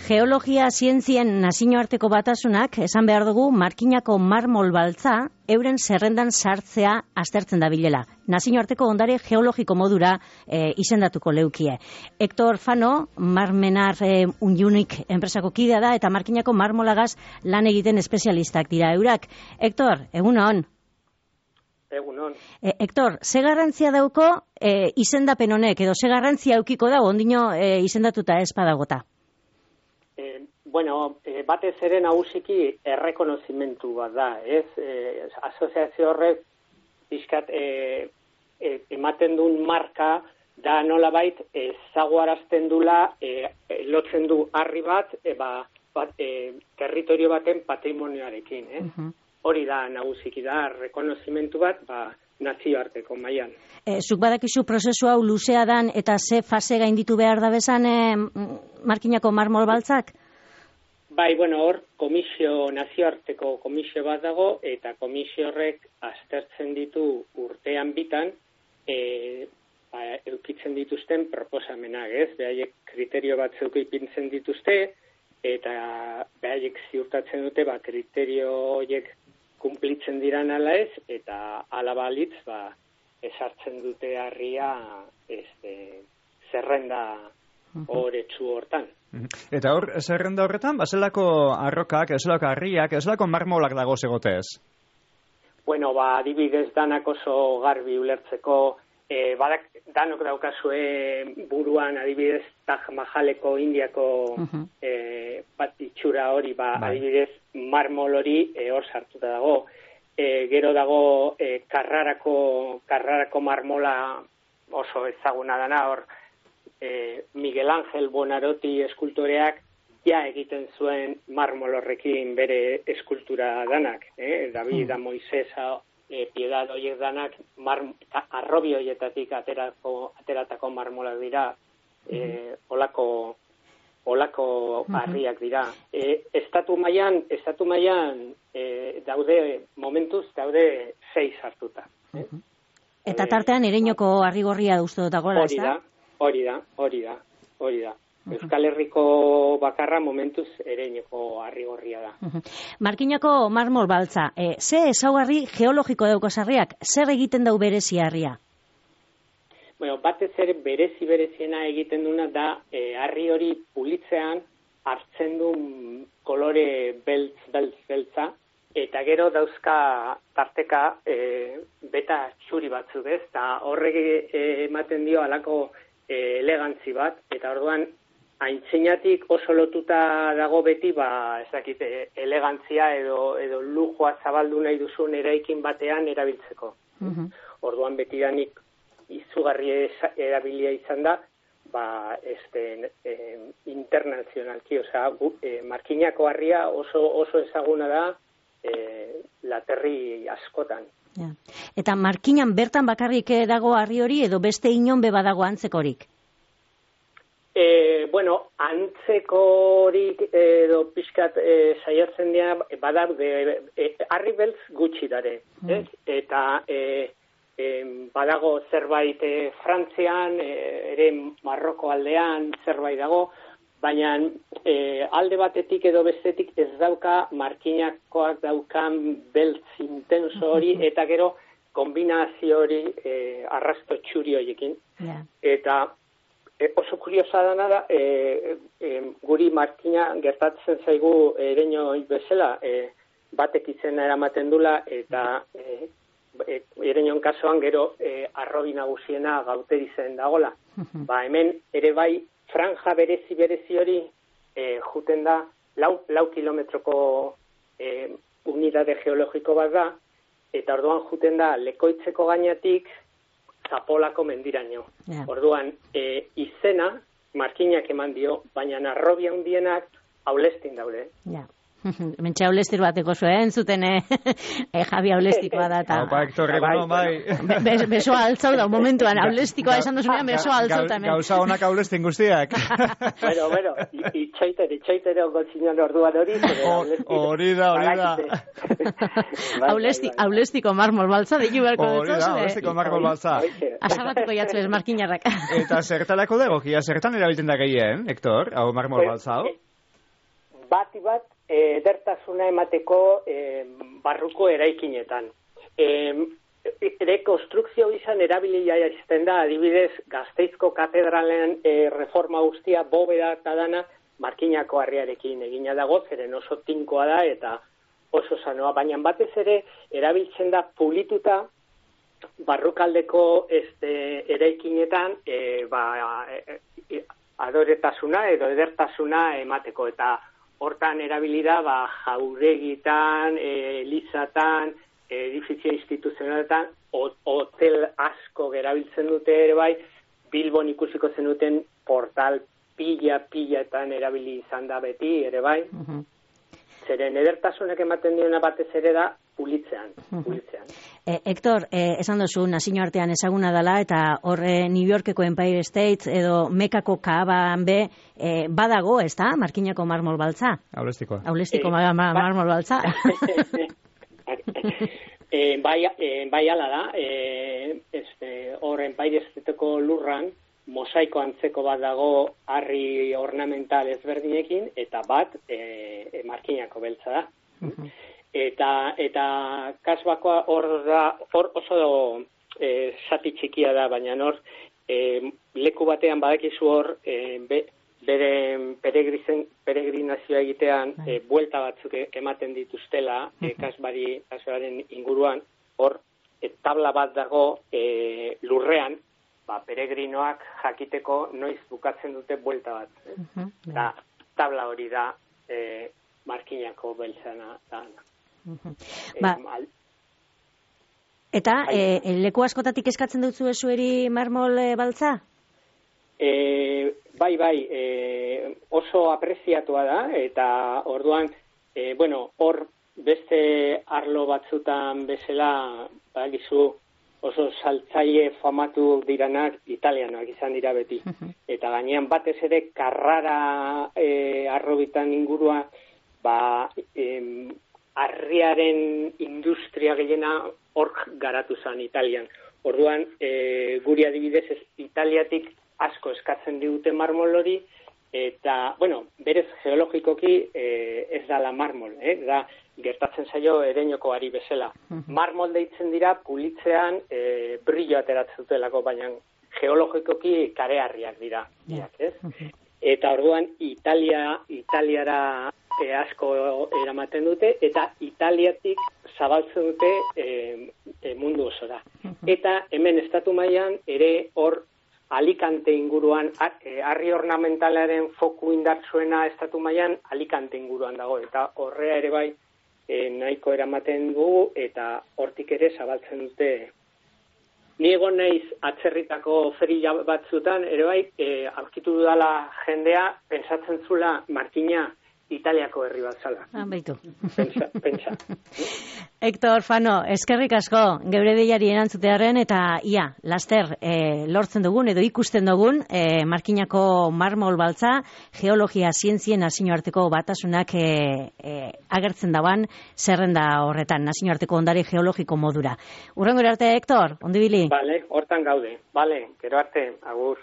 Geologia zientzien nazioarteko batasunak esan behar dugu Markinako marmol baltza euren zerrendan sartzea aztertzen da bilela. Nazioarteko ondare geologiko modura izendatuko leukie. Hector Fano, Marmenar Unjunik enpresako kidea da eta Markinako marmolagaz lan egiten espezialistak dira eurak. Hector, egunon. Egunon. Hector, ze garrantzia dauko izendapen honek, edo ze garrantzia eukiko da ondino izendatuta ez badagota? Batez ere nagusiki errekonozimentu bat da, ez? Asoziazio horrek pixkat ematen duen marka da nolabait ezaguarazten dula lotzen du harri bat territorio baten patrimonioarekin, ez? Hori da nagusiki da rekonozimentu bat, nazioarteko mailan. Zuk badakizu prozesu hau luzea dan eta ze fase gainditu behar da bezan Markinako marmol baltzak? Hor nazioarteko komisio bat dago eta komisio horrek aztertzen ditu urtean bitan eukitzen dituzten proposamenak, ez? Behaiek kriterio batzuk ipintzen dituzte eta behaiek ziurtatzen dute kriterio horiek kumplitzen diran ala ez, eta ala balitz, esartzen dute harria zerrenda horetsu hortan. Eta hor, zerrenda horretan, zelako arrokak, zelako harriak, zelako marmolak dago zegotez? Adibidez danak oso garbi ulertzeko, danok daukazue buruan, adibidez, Taj Mahaleko Indiako itxura hori, adibidez, marmol hori hor sartuta dago. Gero dago Carrarako marmola oso ezaguna dana, hor Miguel Ángel Buonarroti eskultoreak egiten zuen marmol horrekin bere eskultura danak. David da Moisés Piedad horiek danak arrobi horietatik ateratako marmolak dira, olako harriak dira. Estatu mailan momentuz daude 6 hartuta. Eta tartean Ereñoko harrigorria uste dut dagoela, ez da? Hori da. Euskal Herriko bakarra momentuz Ereñoko harrigorria da. Markinako marmol baltza, ze ezaugarri geologiko dauko sarriak, zer egiten dau berezi harria? Batez ere bereziena egiten duna da harri hori pulitzean hartzen du kolore beltza, eta gero dauzka tarteka beta txuri batzuk, ez? Eta horrek ematen dio halako elegantzi bat, eta orduan aintzinatik oso lotuta dago beti, elegantzia edo lujoa zabaldu nahi duzun eraikin batean erabiltzeko. Orduan betidanik izugarri erabilia izan da, internazionalki, Markinako harria oso ezaguna da laterri askotan. Eta Markinan bertan bakarrik dago harri hori edo beste inon badago antzekorik? Antzekorik edo pixkat saiatzen dira badaude harri beltz gutxi dare, eta badago zerbait Frantzian, ere Marroko aldean zerbait dago, baina alde batetik edo bestetik ez dauka Markinakoak daukan beltz intenso hori, eta gero kombinazio hori arrasto txuri horiekin. Eta oso kuriosa dana da, guri Markina gertatzen zaigu Ereño bezala, batek izena eramaten dula, eta Ereñon kasuan gero arrobi nagusiena Gauteri zen dagola. Hemen ere bai franja berezi hori juten da 4 kilometroko unidade geologiko bat da, eta orduan juten da Lekoitzeko gainatik Zapolako mendiraino. Orduan izena Markinak eman dio, baina arrobi handienak Aulestin daude. Mentxe Aulestir bateko zuen, zuten Javi Aulestikoa da. Hector, egunon bai. Besoa altzau da, momentuan, Aulestikoa esan duzunean, besoa altzau tamen. Gauza honak Aulestin guztiak. Itxaitere ongozinan orduan hori. Hori da. Aulestiko marmol baltza, diku beharko dut. Hori da, Aulestiko marmol baltza. Asarratuko jatzu ez Markinarrak. Eta zertalako dago, zertan erabiltzen da gehien, Hector, hau marmol baltza hau? bat edertasuna emateko barruko eraikinetan. Rekonstrukzio izan erabilia izten da, adibidez, Gasteizko katedralen reforma guztia, bobeda eta dana, Markinako harriarekin egina dago, zeren oso tinkoa da eta oso sanoa, baina batez ere erabiltzen da pulituta barrukaldeko eraikinetan adoretasuna edo edertasuna emateko, eta hortan erabilida jauregitan, elizatan, edifizio instituzionaletan, hotel asko gerabiltzen dute ere bai, Bilbon ikusiko zenuten portal pila-pilaetan erabili izan da beti ere bai, zeren edertasunak ematen diona batez ere da pulitzean. Hector, esan duzu, nazio artean ezaguna dela, eta horre New Yorkeko Empire State edo Mekako Kaaban badago, ez da, Markinako marmol baltza? Aulestiko marmol baltza. Bai ala da, hor Empire Stateko lurran, mosaiko antzeko bat dago harri ornamental ezberdinekin, eta bat Markinako beltza da. Eta kasbakoa hor oso zati txikia da, baina hor leku batean badakizu hor bere peregrinazioa egitean buelta batzuk ematen dituztela kasbaren inguruan, hor tabla bat dago lurrean, peregrinoak jakiteko noiz bukatzen dute buelta bat. Da, tabla hori da Markinako beltzana da. Eta leku askotatik eskatzen dutzu ezueri marmol baltza? Bai, oso apreziatua da, eta orduan, hor beste arlo batzutan bezala, bagizu, oso saltzaile famatu diranak italianoak izan dira beti. Eta gainean batez ere Carrara arrobitan ingurua, harriaren industria gehiena hor garatu zen Italian. Orduan, guri adibidez Italiatik asko eskatzen digute marmol hori, eta, berez geologikoki ez da la marmol, da gertatzen zaio ereinoko ari bezala. Marmol deitzen dira pulitzean brillo ateratzen dutelako, baina geologikoki kareharriak dira. Eta orduan Italiara asko eramaten dute, eta Italiatik zabaltzen dute mundu osora. Eta hemen estatu mailan ere hor Alicante inguruan, harri ornamentalaren foku indartsuena estatu mailan Alicante inguruan dago, eta horrea ere bai nahiko eramaten dugu, eta hortik ere zabaltzen dute. Ni egon naiz atzerritako feria batzutan, ere bai, aurkitu dudala jendea, pentsatzen zula Markina Italiako herri bat zala. Baitu. Pentsa. Hector Fano, eskerrik asko geure deiari erantzutearen, eta laster lortzen dugun edo ikusten dugun Markinako marmol baltza, geologia zientzien nazioarteko batasunak agertzen dauan zerrenda horretan, nazioarteko ondare geologiko modura. Urrengora arte, Hector, ondo ibili? Hortan gaude. Gero arte, agur.